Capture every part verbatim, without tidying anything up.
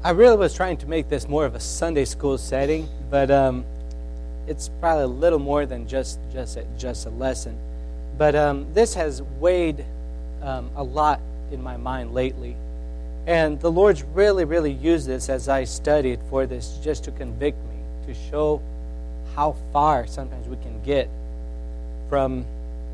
I really was trying to make this more of a Sunday school setting, but um, it's probably a little more than just just a, just a lesson. But um, this has weighed um, a lot in my mind lately, and the Lord's really, really used this as I studied for this, just to convict me, to show how far sometimes we can get from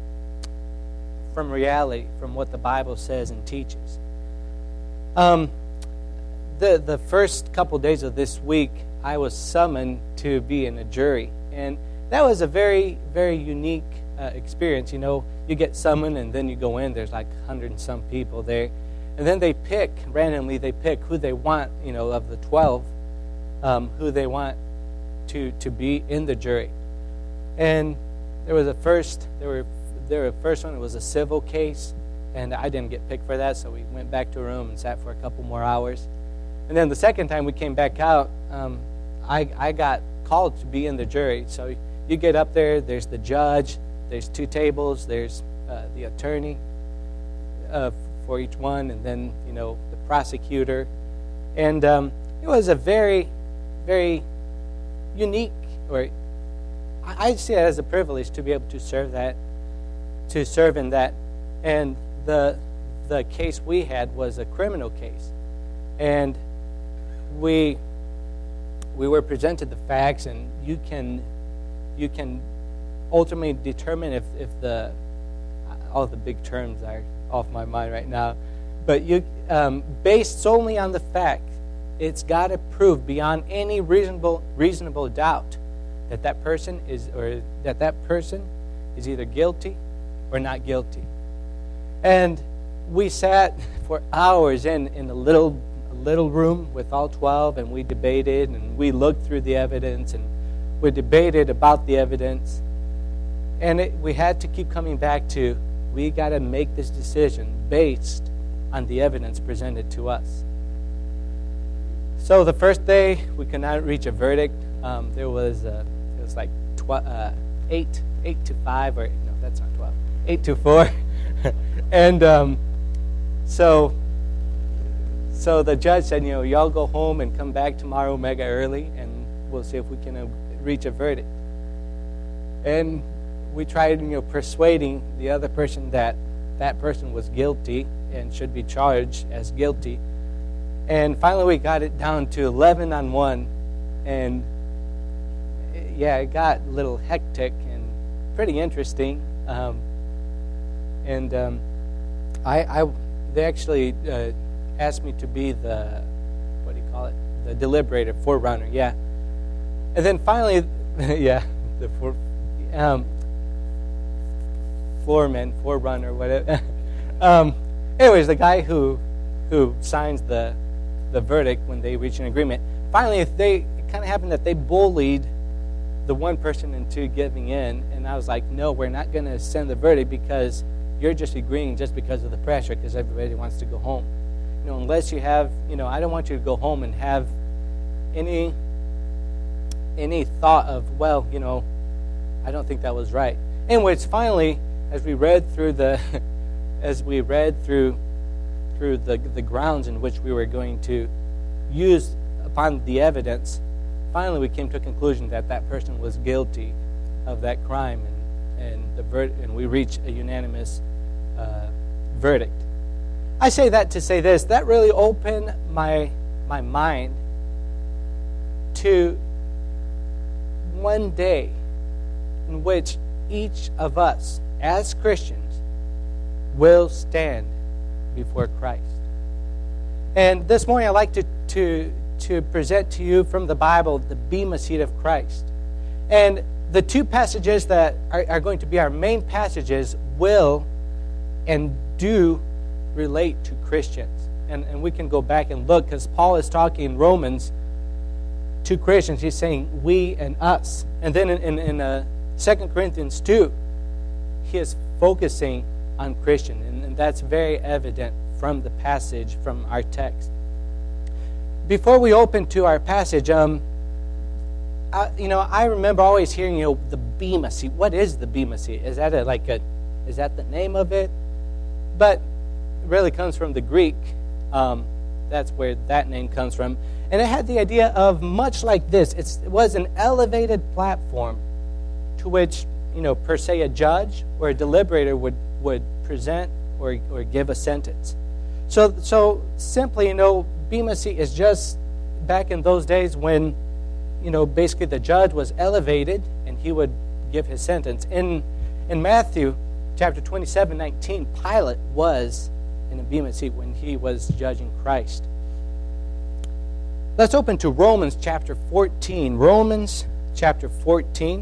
from reality, from what the Bible says and teaches. Um. The the first couple days of this week, I was summoned to be in a jury. And that was a very, very unique uh, experience. You know, you get summoned and then you go in, there's like a hundred and some people there. And then they pick, randomly they pick who they want, you know, of the twelve, um, who they want to to be in the jury. And there was a first, there were, there were a first one, it was a civil case. And I didn't get picked for that, so we went back to a room and sat for a couple more hours. And then the second time we came back out, um, I, I got called to be in the jury. So you get up there, there's the judge, there's two tables, there's uh, the attorney uh, for each one, and then, you know, the prosecutor. And um, it was a very, very unique, or I, I see it as a privilege to be able to serve that, to serve in that. And the the case we had was a criminal case. And we we were presented the facts, and you can you can ultimately determine if, if the all the big terms are off my mind right now, but you um, based solely on the fact, it's got to prove beyond any reasonable reasonable doubt that that person is or that that person is either guilty or not guilty. And we sat for hours in in a little little room with all twelve, and we debated, and we looked through the evidence, and we debated about the evidence. And it, we had to keep coming back to, we got to make this decision based on the evidence presented to us. So the first day, we could not reach a verdict. Um, there was a, it was like tw- uh, eight, eight to five, or no, that's not twelve, eight to four, and um, so. So the judge said, you know, y'all go home and come back tomorrow mega early, and we'll see if we can uh, reach a verdict. And we tried, you know, persuading the other person that that person was guilty and should be charged as guilty. And finally we got it down to eleven on one. And yeah, it got a little hectic and pretty interesting. Um, and um, I, I, they actually... Uh, asked me to be the, what do you call it, the deliberator, forerunner, yeah. And then finally, yeah, the for, um, floorman, forerunner, whatever. um, anyways, the guy who who signs the the verdict when they reach an agreement, finally, if they, it kind of happened that they bullied the one person into giving in, and I was like, no, we're not going to send the verdict because you're just agreeing just because of the pressure, because everybody wants to go home. You know, unless you have, you know, I don't want you to go home and have any any thought of, well, you know, I don't think that was right. Anyways, finally, as we read through the, as we read through through the the grounds in which we were going to use upon the evidence, finally we came to a conclusion that that person was guilty of that crime, and and the ver- and we reached a unanimous uh, verdict. I say that to say this, that really opened my my mind to one day in which each of us as Christians will stand before Christ. And this morning I'd like to, to, to present to you from the Bible the Bema Seat of Christ. And the two passages that are, are going to be our main passages will and do relate to Christians. And, and we can go back and look, because Paul is talking in Romans to Christians. He's saying we and us. And then in, in, in uh, Second Corinthians two, he is focusing on Christian. And, and that's very evident from the passage, from our text. Before we open to our passage, um, I, you know, I remember always hearing, you know, the Bema Seat. What is the Bema Seat? Is that a, like a, is that the name of it? But it really comes from the Greek, um, That's where that name comes from. And it had the idea of much like this. It's, it was an elevated platform to which, you know, per se a judge or a deliberator would, would present or, or give a sentence. So, so simply, you know, Bema Seat is just back in those days when, you know, basically the judge was elevated and he would give his sentence. In in Matthew chapter twenty-seven, nineteen, Pilate was in a Bema Seat when he was judging Christ. Let's open to Romans chapter fourteen. Romans chapter fourteen.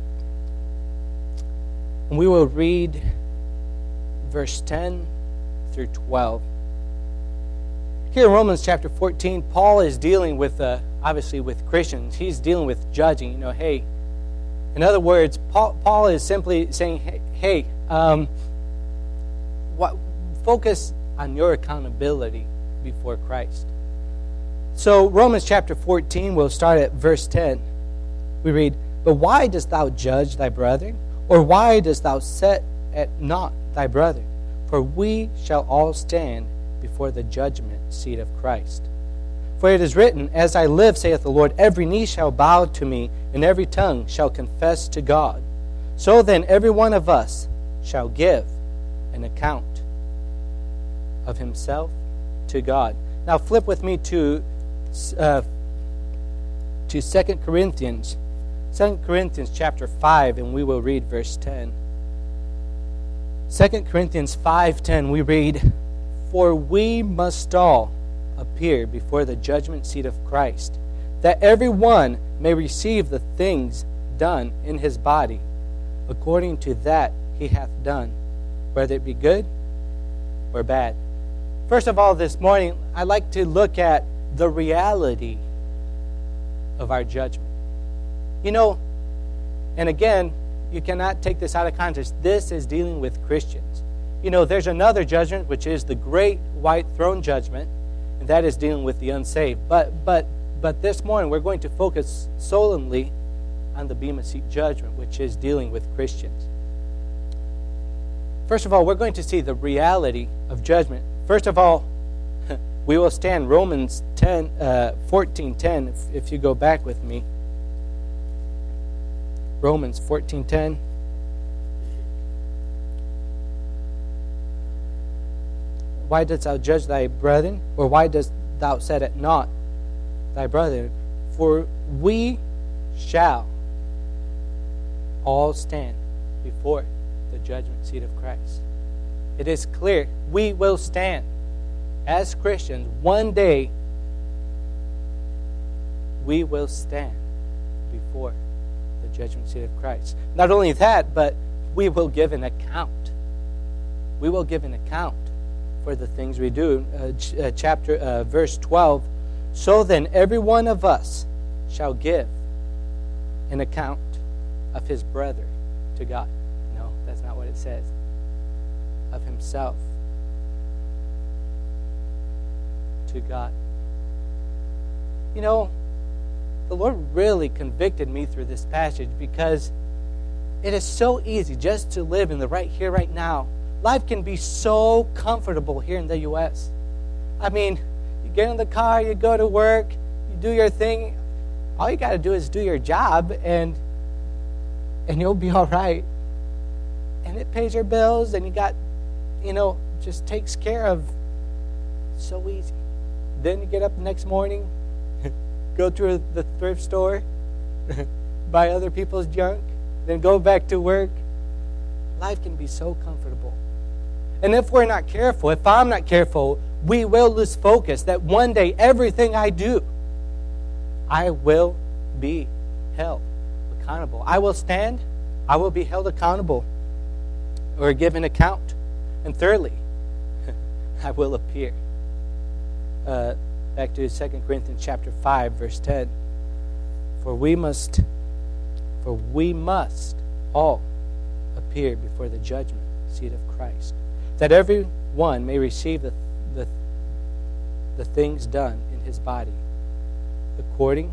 And we will read verse ten through twelve. Here in Romans chapter fourteen, Paul is dealing with, uh, obviously, with Christians. He's dealing with judging. You know, hey, in other words, Paul, Paul is simply saying, hey, hey um, what, focus on your accountability before Christ. So Romans chapter fourteen, we'll start at verse ten. We read, "But why dost thou judge thy brother? Or why dost thou set at naught thy brother? For we shall all stand before the judgment seat of Christ. For it is written, As I live, saith the Lord, every knee shall bow to me, and every tongue shall confess to God. So then every one of us shall give an account of himself to God." Now flip with me to uh, to Second Corinthians, Second Corinthians chapter five, and we will read verse ten. Second Corinthians five ten, we read, "For we must all appear before the judgment seat of Christ, that every one may receive the things done in his body, according to that he hath done, whether it be good or bad." First of all, this morning, I'd like to look at the reality of our judgment. You know, and again, you cannot take this out of context. This is dealing with Christians. You know, there's another judgment, which is the great white throne judgment, and that is dealing with the unsaved. But but but this morning, we're going to focus solely on the Bema Seat judgment, which is dealing with Christians. First of all, we're going to see the reality of judgment. First of all, we will stand Romans ten, uh, fourteen ten, if, if you go back with me. Romans fourteen ten. "Why dost thou judge thy brethren? Or why dost thou set at naught thy brethren? For we shall all stand before the judgment seat of Christ." It is clear we will stand as Christians. One day we will stand before the judgment seat of Christ. Not only that, but we will give an account. We will give an account for the things we do. Uh, ch- uh, chapter, uh, verse twelve, "So then every one of us shall give an account of his brother to God." No, that's not what it says. Of himself to God. You know, the Lord really convicted me through this passage because it is so easy just to live in the right here, right now. Life can be so comfortable here in the U S. I mean, you get in the car, you go to work, you do your thing. All you got to do is do your job, and and you'll be all right. And it pays your bills, and you got, you know, just takes care of. So easy. Then you get up the next morning, go to the thrift store, buy other people's junk, then go back to work. Life can be so comfortable. And if we're not careful, if I'm not careful, we will lose focus that one day everything I do, I will be held accountable. I will stand, I will be held accountable or give an account. And thirdly, I will appear. Uh, back to Second Corinthians chapter five, verse ten. For we must, for we must all appear before the judgment seat of Christ, that every one may receive the, the, the things done in his body, according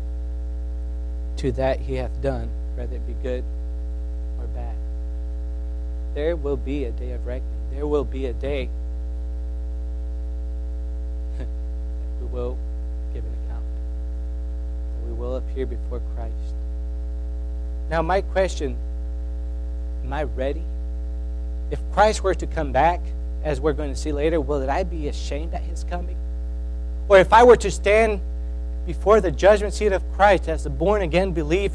to that he hath done, whether it be good or bad. There will be a day of reckoning. There will be a day will give an account. We will appear before Christ. Now, my question, am I ready? If Christ were to come back, as we're going to see later, will I be ashamed at his coming? Or if I were to stand before the judgment seat of Christ as a born-again believer,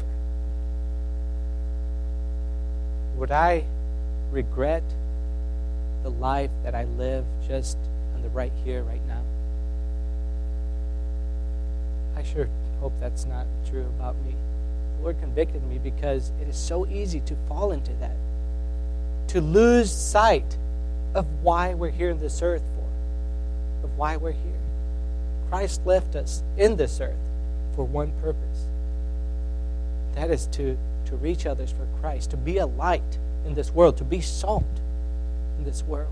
would I regret the life that I live just on the right here, right now? I sure hope that's not true about me. The Lord convicted me because it is so easy to fall into that, to lose sight of why we're here on this earth for, of why we're here. Christ left us in this earth for one purpose. That is to, to reach others for Christ, to be a light in this world, to be salt in this world.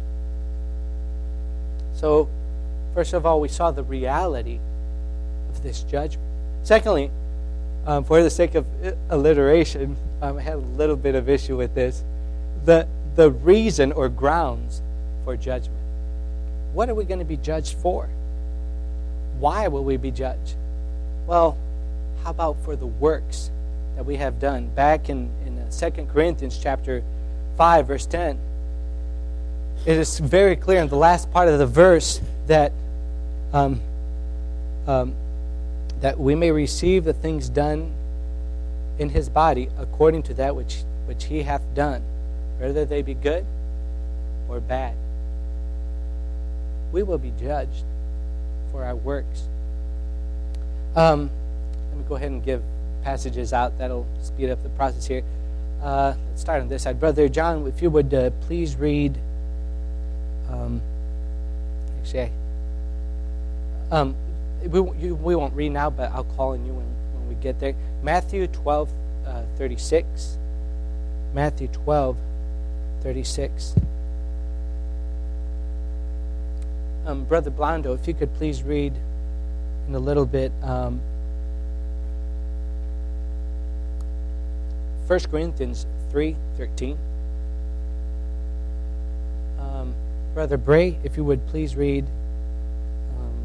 So, first of all, we saw the reality of this judgment. Secondly, um, for the sake of alliteration, um, I had a little bit of issue with this. The, the reason or grounds for judgment. What are we going to be judged for? Why will we be judged? Well, how about for the works that we have done? Back in, in Second Corinthians chapter five, verse ten, it is very clear in the last part of the verse that um, um, that we may receive the things done in his body according to that which, which he hath done, whether they be good or bad. We will be judged for our works. Um, let me go ahead and give passages out. That'll speed up the process here. Uh, let's start on this side. Brother John, if you would uh, please read... Um, actually, I, um, we, you, we won't read now, but I'll call on you when, when we get there. Matthew twelve, uh, thirty-six. Matthew twelve, thirty-six. Um, Brother Blondo, if you could please read in a little bit um, First Corinthians three thirteen. Um, Brother Bray, if you would please read um,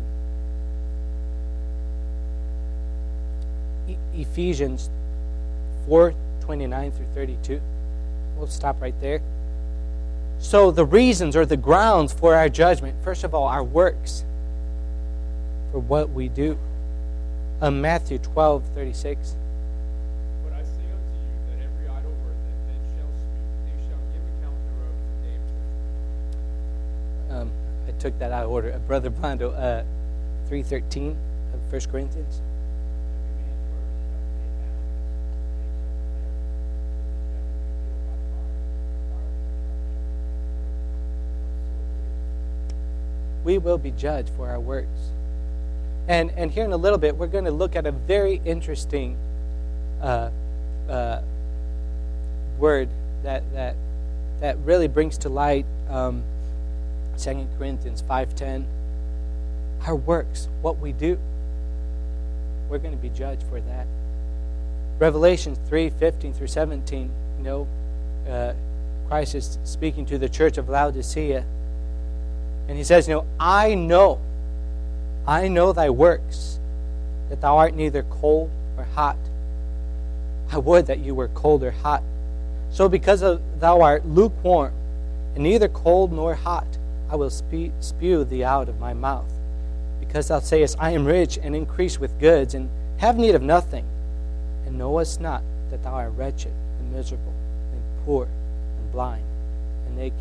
e- Ephesians four twenty-nine through thirty-two. We'll stop right there. So the reasons or the grounds for our judgment, first of all, our works for what we do. Um, Matthew twelve thirty-six. But I say unto you that every idle word that men shall speak, they shall give account thereof in the day of judgment. Um, I took that out of order. Uh, Brother Blondo, uh, three thirteen of First Corinthians. Every man's word shall be made manifest, they shall be revealed by fire, and the fire shall be judged. We will be judged for our works. And and here in a little bit, we're going to look at a very interesting uh, uh, word that that that really brings to light um, Second Corinthians five ten. Our works, what we do, we're going to be judged for that. Revelation three fifteen through seventeen. You know, uh, Christ is speaking to the church of Laodicea, and he says, "You know, I know." I know thy works, that thou art neither cold or hot. I would that you were cold or hot. So because of thou art lukewarm, and neither cold nor hot, I will spe- spew thee out of my mouth. Because thou sayest, I am rich and increase with goods, and have need of nothing, and knowest not that thou art wretched and miserable, and poor, and blind, and naked.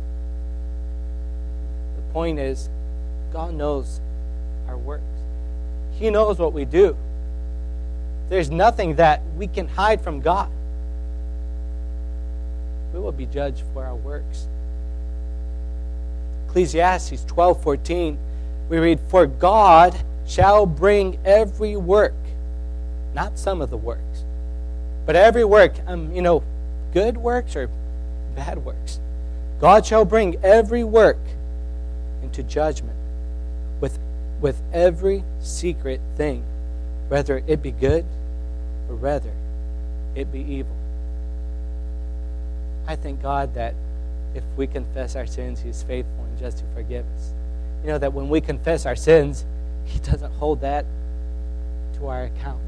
The point is, God knows our works. He knows what we do. There's nothing that we can hide from God. We will be judged for our works. Ecclesiastes twelve fourteen, we read, For God shall bring every work, not some of the works, but every work, um, you know, good works or bad works. God shall bring every work into judgment with with every secret thing, whether it be good or whether it be evil. I thank God that if we confess our sins, He is faithful and just to forgive us. You know, that when we confess our sins, He doesn't hold that to our account.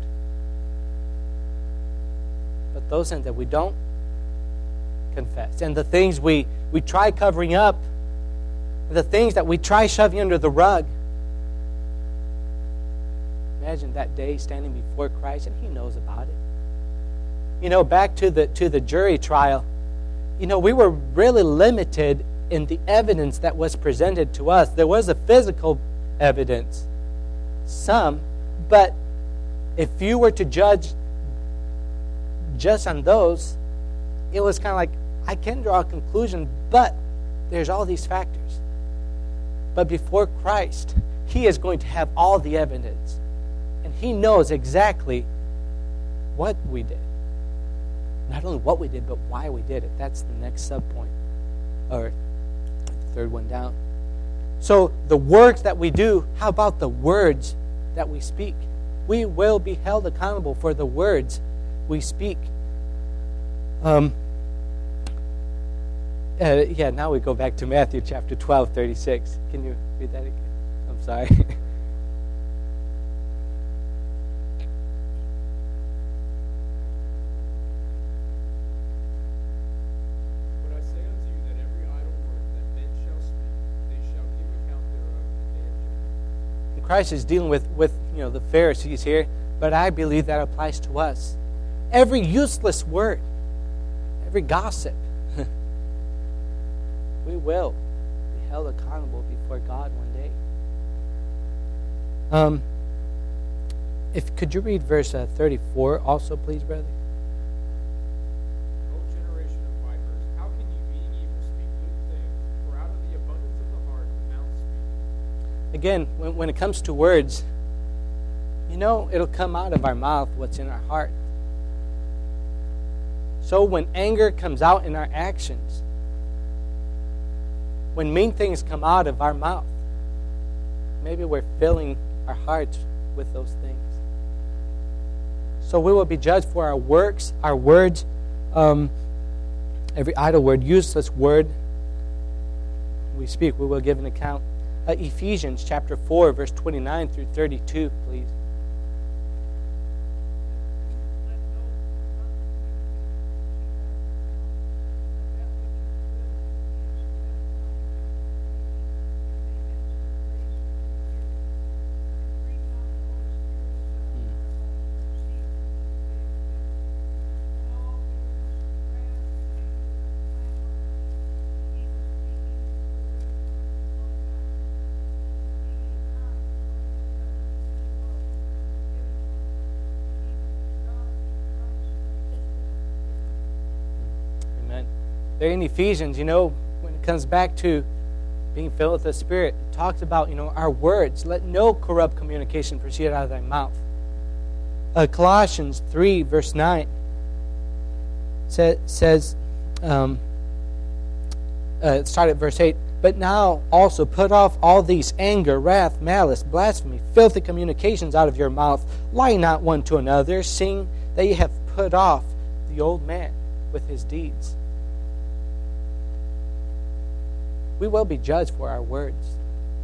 But those sins that we don't confess, and the things we, we try covering up, the things that we try shoving under the rug, imagine that day standing before Christ, and He knows about it. You know, back to the to the jury trial, you know, we were really limited in the evidence that was presented to us. There was a physical evidence, some, but if you were to judge just on those, it was kind of like, I can draw a conclusion, but there's all these factors. But before Christ, He is going to have all the evidence. And He knows exactly what we did. Not only what we did, but why we did it. That's the next subpoint. Or the third one down. So the works that we do, how about the words that we speak? We will be held accountable for the words we speak. Um, uh, yeah, now we go back to Matthew chapter twelve, thirty-six. Can you read that again? I'm sorry. Christ is dealing with, with you know the Pharisees here, but I believe that applies to us. Every useless word, every gossip, we will be held accountable before God one day. Um, if could you read verse uh, thirty-four also, please, brother? O generation of vipers, how can you, being evil, speak good things? For out of the abundance of the heart, the mouth speaks. Again, when, when it comes to words, you know, it'll come out of our mouth what's in our heart. So when anger comes out in our actions, when mean things come out of our mouth, maybe we're filling our hearts with those things. So we will be judged for our works, our words, um, every idle word, useless word we speak, we will give an account. Uh, Ephesians chapter four, verse twenty-nine through thirty-two, please. There in Ephesians, you know, when it comes back to being filled with the Spirit, it talks about, you know, our words. Let no corrupt communication proceed out of thy mouth. Uh, Colossians three, verse nine say, says, um, uh, start at verse eight, but now also put off all these anger, wrath, malice, blasphemy, filthy communications out of your mouth. Lie not one to another, seeing that ye have put off the old man with his deeds. We will be judged for our words.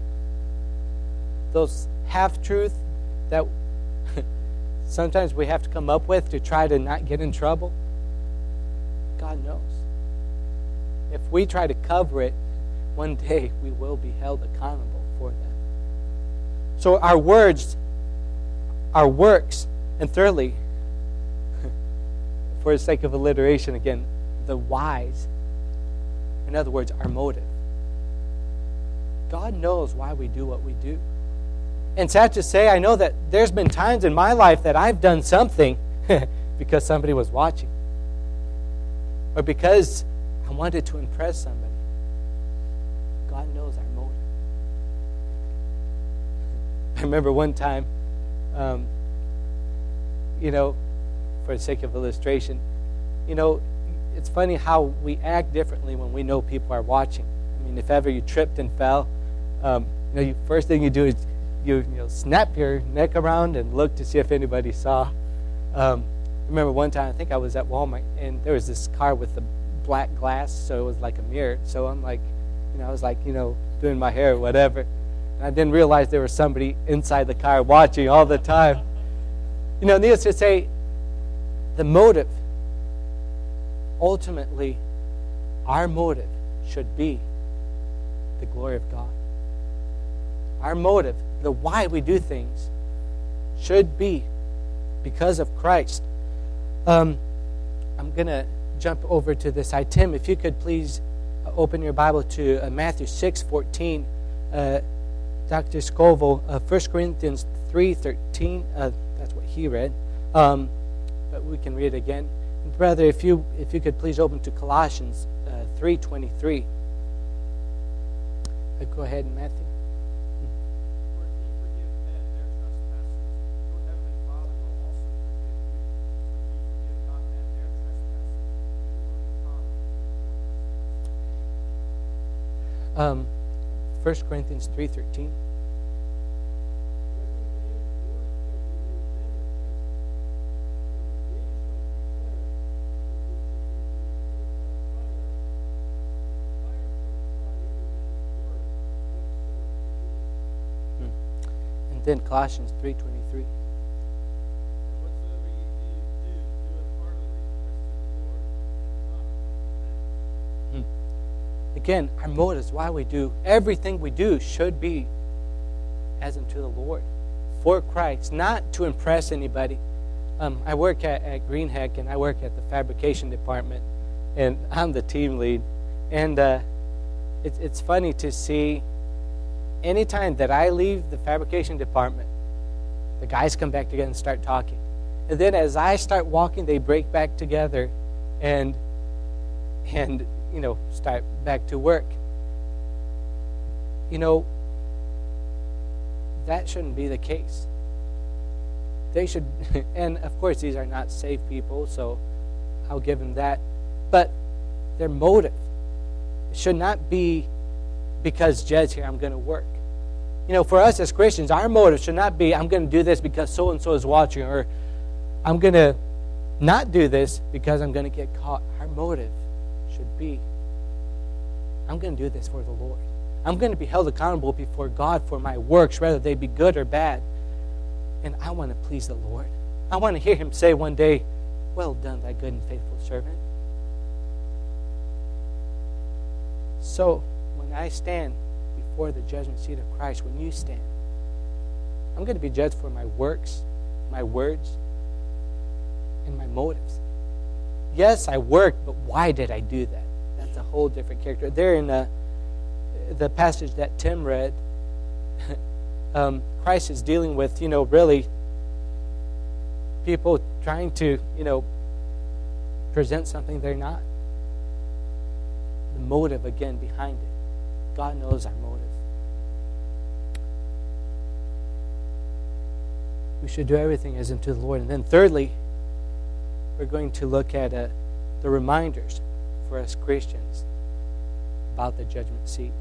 Those half-truths that sometimes we have to come up with to try to not get in trouble, God knows. If we try to cover it, one day we will be held accountable for them. So our words, our works, and thirdly, for the sake of alliteration again, the whys. In other words, our motive. God knows why we do what we do. And sad to say, I know that there's been times in my life that I've done something because somebody was watching. Or because I wanted to impress somebody. God knows our motive. I remember one time, um, you know, for the sake of illustration, you know, it's funny how we act differently when we know people are watching. I mean, if ever you tripped and fell, um, you know, you, first thing you do is you, you know, snap your neck around and look to see if anybody saw. Um, I remember one time, I think I was at Walmart, and there was this car with the black glass, so it was like a mirror. So I'm like, you know, I was like, you know, doing my hair or whatever. And I didn't realize there was somebody inside the car watching all the time. You know, needless to say, the motive, ultimately, our motive should be the glory of God. Our motive, the why we do things, should be because of Christ. Um, I'm going to jump over to this. I, Tim, if you could please open your Bible to uh, Matthew six fourteen. Uh, Doctor Scoville, uh, First Corinthians three thirteen. Uh, that's what he read. Um, but we can read it again. And brother, if you if you could please open to Colossians uh, three twenty-three. Uh, go ahead, Matthew. Um, First Corinthians three thirteen. Hmm. And then Colossians three twenty-three. Again, our motives, why we do everything we do, should be as unto the Lord, for Christ, not to impress anybody. Um, I work at, at Greenheck, and I work at the fabrication department, and I'm the team lead. And uh, it, it's funny to see, anytime that I leave the fabrication department, the guys come back together and start talking. And then as I start walking, they break back together and and you know, start back to work. You know, that shouldn't be the case. They should, and of course these are not saved people, so I'll give them that. But their motive should not be because Jed's here, I'm going to work. You know, for us as Christians, our motive should not be, I'm going to do this because so-and-so is watching, or I'm going to not do this because I'm going to get caught. Our motive should be, I'm going to do this for the Lord. I'm going to be held accountable before God for my works, whether they be good or bad. And I want to please the Lord. I want to hear Him say one day, well done, thy good and faithful servant. So, when I stand before the judgment seat of Christ, when you stand, I'm going to be judged for my works, my words, and my motives. Yes, I worked, but why did I do that? That's a whole different character. There in the, the passage that Tim read, um, Christ is dealing with, you know, really people trying to, you know, present something they're not. The motive, again, behind it. God knows our motive. We should do everything as unto the Lord. And then thirdly, we're going to look at uh, the reminders for us Christians about the judgment seat.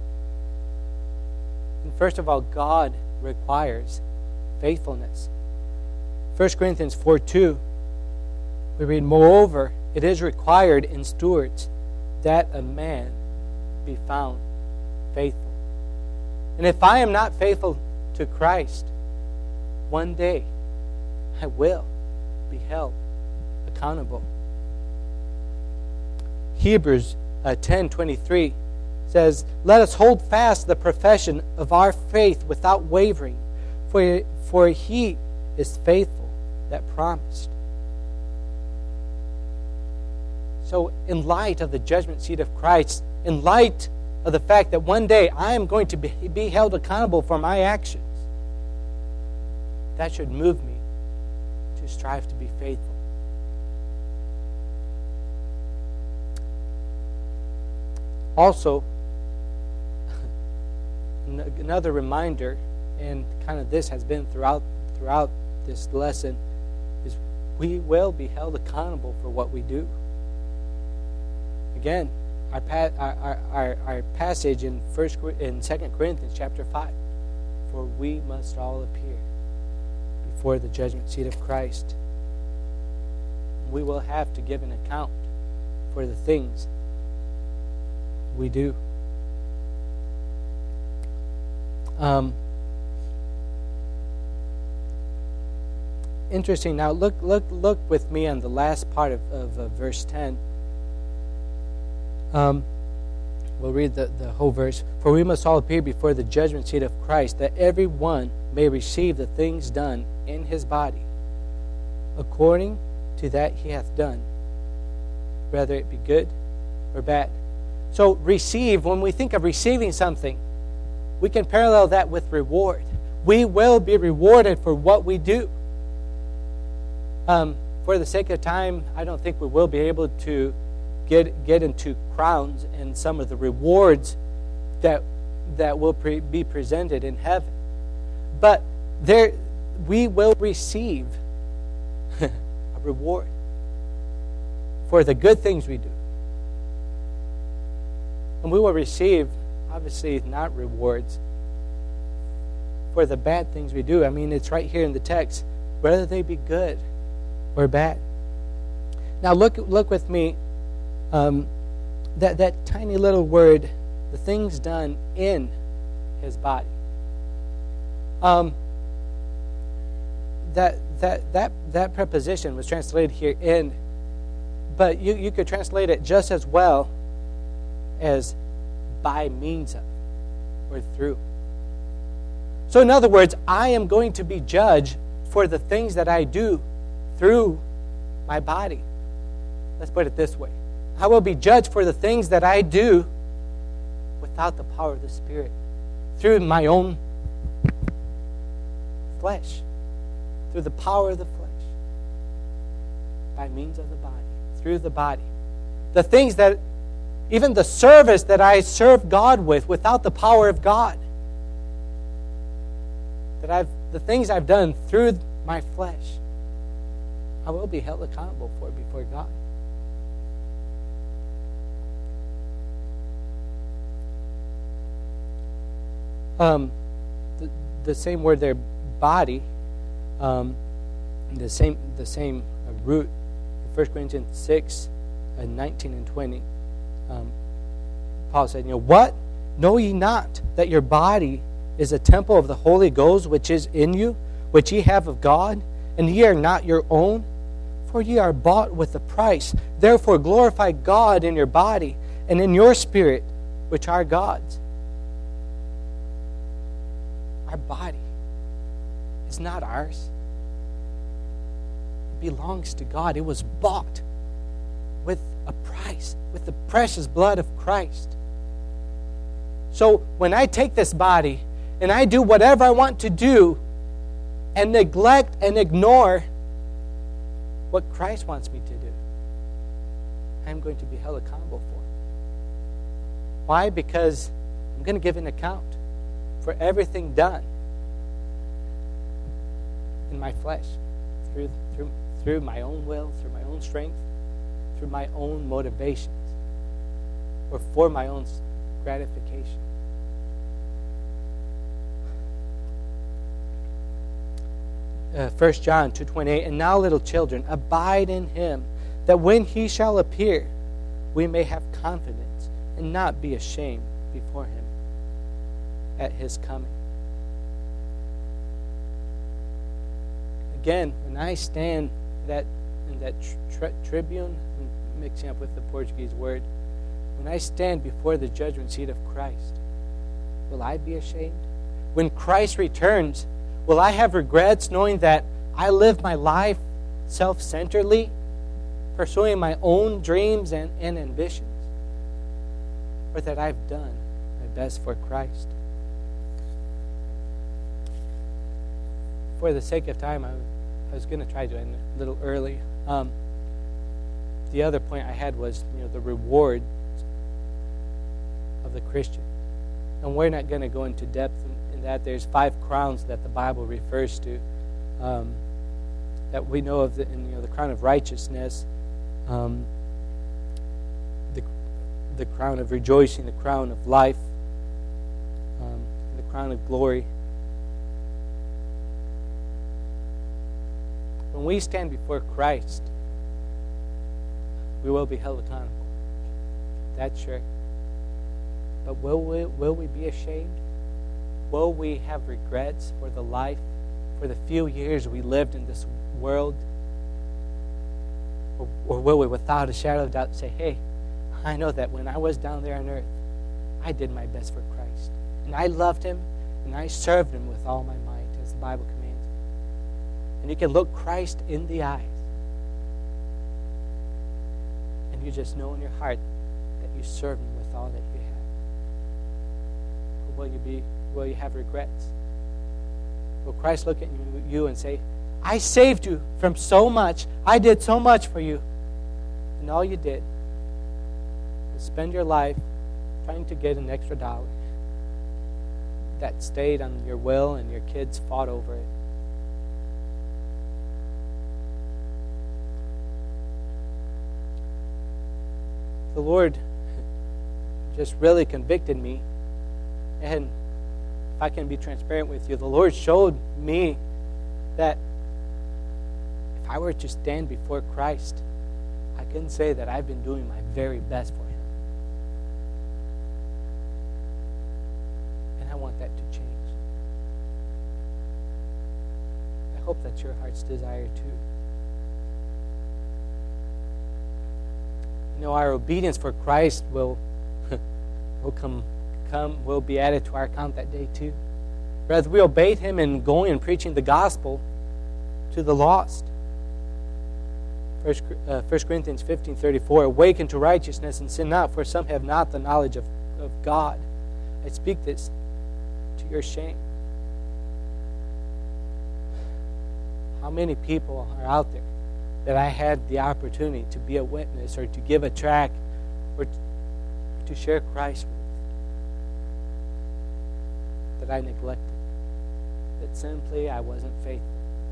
And first of all, God requires faithfulness. First Corinthians four two, we read, moreover, it is required in stewards that a man be found faithful. And if I am not faithful to Christ, one day I will be held accountable. Hebrews uh, ten twenty-three says, let us hold fast the profession of our faith without wavering, for, for He is faithful that promised. So in light of the judgment seat of Christ, in light of the fact that one day I am going to be, be held accountable for my actions, that should move me to strive to be faithful. Also, another reminder, and kind of this has been throughout throughout this lesson, is we will be held accountable for what we do. Again, our pa- our, our, our passage in first in Second Corinthians chapter five, for we must all appear before the judgment seat of Christ. We will have to give an account for the things we do. Um, interesting. Now look, look, look with me on the last part of, of uh, verse ten. Um, we'll read the, the whole verse. For we must all appear before the judgment seat of Christ, that every one may receive the things done in his body, according to that he hath done, whether it be good or bad. So receive, when we think of receiving something, we can parallel that with reward. We will be rewarded for what we do. Um, for the sake of time, I don't think we will be able to get get into crowns and some of the rewards that that will pre- be presented in heaven. But there, we will receive a reward for the good things we do. And we will receive, obviously, not rewards for the bad things we do. I mean, it's right here in the text, whether they be good or bad. Now, look look with me, um, that, that tiny little word, the things done in his body. Um, that that that that preposition was translated here in, but you, you could translate it just as well as by means of or through. So in other words, I am going to be judged for the things that I do through my body. Let's put it this way. I will be judged for the things that I do without the power of the Spirit, through my own flesh, through the power of the flesh, by means of the body, through the body. The things that, even the service that I serve God with, without the power of God, that I've, the things I've done through my flesh, I will be held accountable for before God. Um, the, the same word there, body, um, the same the same uh, root, First Corinthians six, uh, nineteen and twenty. Um, Paul said, "You know what? Know ye not that your body is a temple of the Holy Ghost, which is in you, which ye have of God, and ye are not your own? For ye are bought with a price. Therefore glorify God in your body and in your spirit, which are God's." Our body is not ours. It belongs to God. It was bought with a price, with the precious blood of Christ. So when I take this body and I do whatever I want to do and neglect and ignore what Christ wants me to do, I'm going to be held accountable for it. Why? Because I'm going to give an account for everything done in my flesh, through, through, through my own will, through my own strength, through my own motivations, or for my own gratification. Uh, First John two twenty-eight, "And now, little children, abide in him, that when he shall appear, we may have confidence and not be ashamed before him at his coming." Again, when I stand that in that tri- tribune, I'm mixing up with the Portuguese word, when I stand before the judgment seat of Christ, will I be ashamed? When Christ returns, will I have regrets knowing that I lived my life self-centeredly, pursuing my own dreams and, and ambitions? Or that I've done my best for Christ? For the sake of time, I, I was going to try to end a little early. Um, the other point I had was, you know, the reward of the Christian. And we're not going to go into depth in, in that. There's five crowns that the Bible refers to, um, that we know of. The, in, you know, the crown of righteousness, um, the the crown of rejoicing, the crown of life, um, the crown of glory. When we stand before Christ, we will be held accountable. That's sure. But will we, will we be ashamed? will we have regrets for the life, for the few years we lived in this world? Or, or will we, without a shadow of doubt, say, hey, I know that when I was down there on earth, I did my best for Christ. And I loved Him, and I served Him with all my might, as the Bible commands. And you can look Christ in the eyes, and you just know in your heart that you serve Him with all that you have. Or will you be, will you have regrets? Will Christ look at you, you and say, I saved you from so much. I did so much for you. And all you did was spend your life trying to get an extra dollar that stayed on your will and your kids fought over it. The Lord just really convicted me. And if I can be transparent with you, the Lord showed me that if I were to stand before Christ, I can say that I've been doing my very best for Him. And I want that to change. I hope that's your heart's desire too. You know, our obedience for Christ will, will come, come, will be added to our account that day too. Whether we obeyed Him in going and preaching the gospel to the lost. First Corinthians fifteen thirty-four, awaken to righteousness and sin not, for some have not the knowledge of, of God. I speak this to your shame. How many people are out there that I had the opportunity to be a witness or to give a tract or to share Christ with, that I neglected, that simply I wasn't faithful.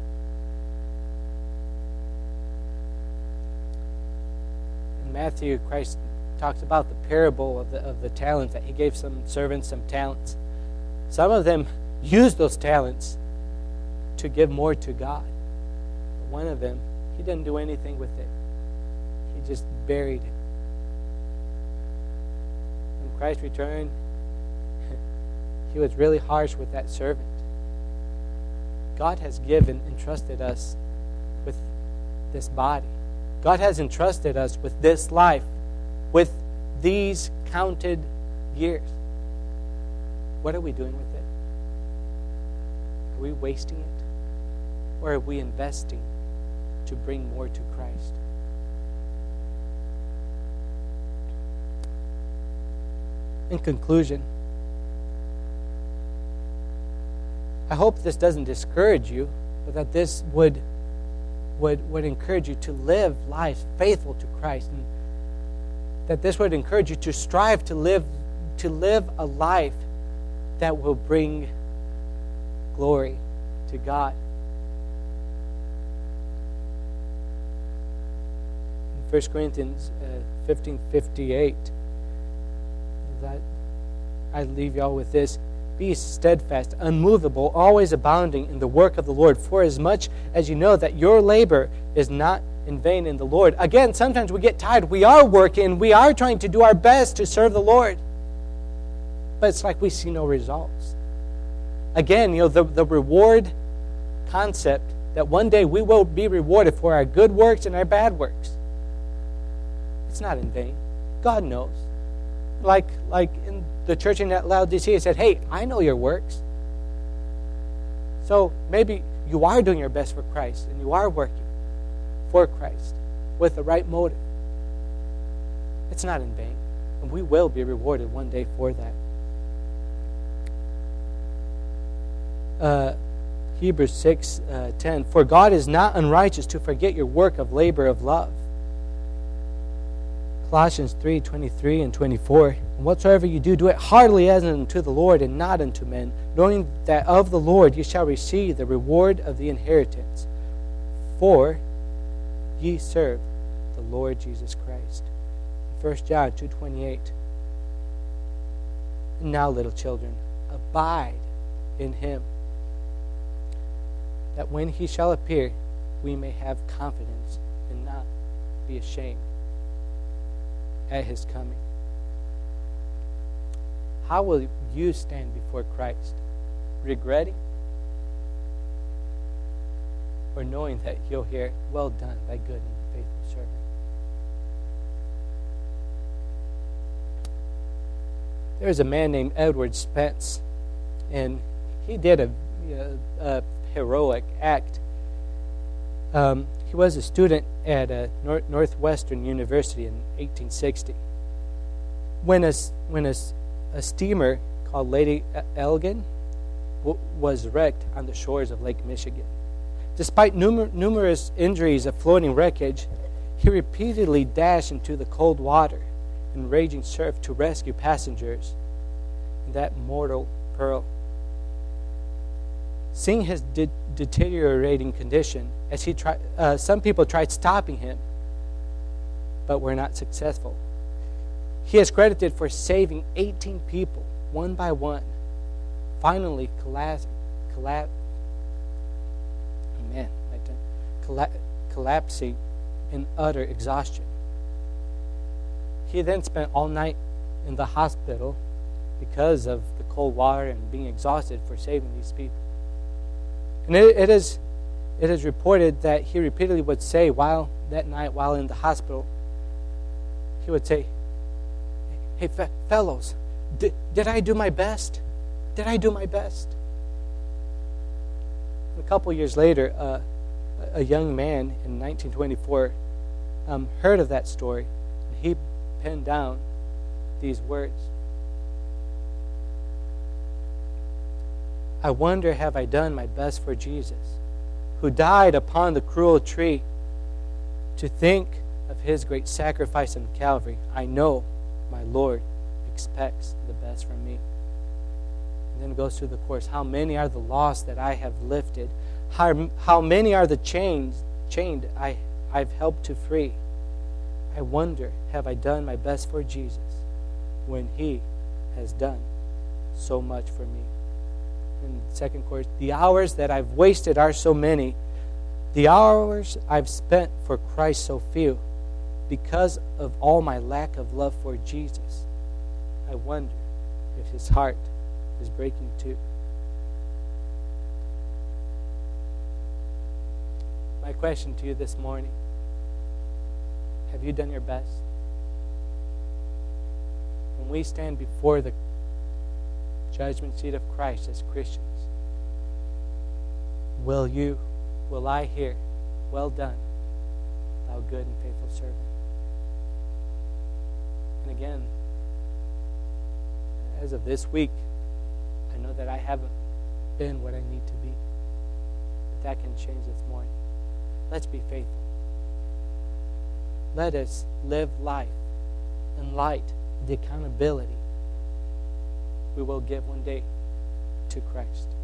In Matthew, Christ talks about the parable of the, of the talents, that He gave some servants some talents. Some of them used those talents to give more to God. But one of them, he didn't do anything with it. He just buried it. When Christ returned, He was really harsh with that servant. God has given, entrusted us with this body. God has entrusted us with this life, with these counted years. What are we doing with it? Are we wasting it? Or are we investing to bring more to Christ? In conclusion, I hope this doesn't discourage you, but that this would would would encourage you to live lives faithful to Christ, and that this would encourage you to strive to live to live a life that will bring glory to God. In First Corinthians uh, fifteen fifty-eight, that I leave y'all with this: be steadfast, unmovable, always abounding in the work of the Lord, for as much as you know that your labor is not in vain in the Lord. Again, sometimes we get tired. We are working. We are trying to do our best to serve the Lord. But it's like we see no results. Again, you know, the, the reward concept, that one day we will be rewarded for our good works and our bad works. It's not in vain. God knows. Like, like in the church in Laodicea said, hey, I know your works. So maybe you are doing your best for Christ and you are working for Christ with the right motive. It's not in vain. And we will be rewarded one day for that. Uh, Hebrews six ten, for God is not unrighteous to forget your work of labor of love. Colossians three twenty-three and twenty-four, and whatsoever you do, do it heartily as unto the Lord and not unto men, knowing that of the Lord ye shall receive the reward of the inheritance. For ye serve the Lord Jesus Christ. First John two twenty-eight, and now, little children, abide in Him, that when He shall appear, we may have confidence and not be ashamed at His coming. How will you stand before Christ? regretting, or knowing that you'll hear, "Well done, thy good and faithful servant"? There's a man named Edward Spence, and he did a, a heroic act. Um, he was a student at a North, Northwestern University in eighteen sixty. When a, when a, a steamer called Lady Elgin w- was wrecked on the shores of Lake Michigan. Despite numer- numerous injuries of floating wreckage, he repeatedly dashed into the cold water and raging surf to rescue passengers in that mortal peril. Seeing his de- deteriorating condition, as he tried, uh, some people tried stopping him, but were not successful. He is credited for saving eighteen people, one by one, finally collapsing, collapse, man, my turn, colla- collapsing in utter exhaustion. He then spent all night in the hospital because of the cold water and being exhausted for saving these people. And it, it is it is reported that he repeatedly would say while that night, while in the hospital, he would say, "Hey, fe- fellows, did, did I do my best? Did I do my best?" A couple years later, uh, a young man in nineteen twenty-four um, heard of that story, and he penned down these words. "I wonder, have I done my best for Jesus, who died upon the cruel tree? To think of his great sacrifice on Calvary, I know my Lord expects the best from me." And then it goes through the course. "How many are the lost that I have lifted? How, how many are the chains chained I, I've helped to free? I wonder, have I done my best for Jesus when he has done so much for me?" In the second chorus, "The hours that I've wasted are so many, the hours I've spent for Christ so few, because of all my lack of love for Jesus. I wonder if his heart is breaking too." My question to you this morning, have you done your best? When we stand before the judgment seat of Christ as Christians, will you, will I hear, "Well done, thou good and faithful servant"? And again, as of this week, I know that I haven't been what I need to be. But that can change this morning. Let's be faithful. Let us live life in light of the accountability we will give one day to Christ.